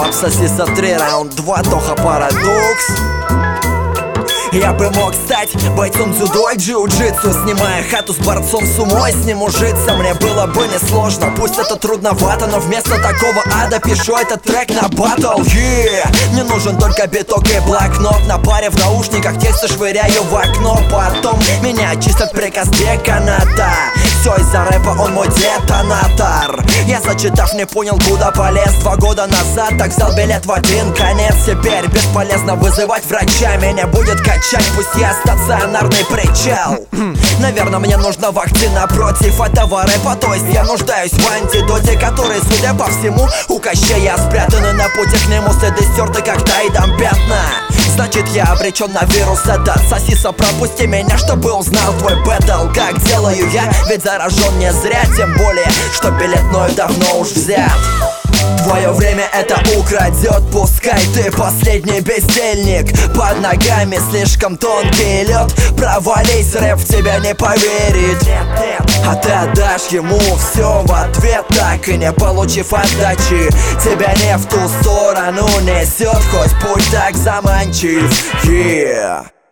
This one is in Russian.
Обсоси за 3, раунд 2, Тоха Парадокс. Я бы мог стать бойцом дзюдо и джиу-джитсу, снимая хату с борцом сумо и с ним ужиться. Мне было бы несложно, пусть это трудновато, но вместо такого ада пишу этот трек на батл. Мне нужен только биток и блокнот, на паре в наушниках тексты швыряю в окно. Потом меня очистят приказ деканата. Все из-за рэпа, он мой детонатор. Я, зачитав, не понял, куда полез 2 года назад, так взял билет в один конец. Теперь бесполезно вызывать врача, меня будет качать, пусть я стационарный причал. Наверное, мне нужна вакцина против этого рэпа, то есть я нуждаюсь в антидоте, который, судя по всему, у Кощея спрятаны. На пути к нему следы стерты, как Тайдом пятна. Значит, я обречен на вирус этот. Сосиса, пропусти меня, чтобы узнал твой бэтл. Как делаю я, ведь заражен не зря. Тем более, что билет мною давно уж взят. Твое время это украдет, пускай ты последний бездельник. Под ногами слишком тонкий лед, провались, рэп в тебя не поверит. А ты отдашь ему все в ответ, так и не получив отдачи. Тебя не в ту сторону несет, хоть путь так заманчив.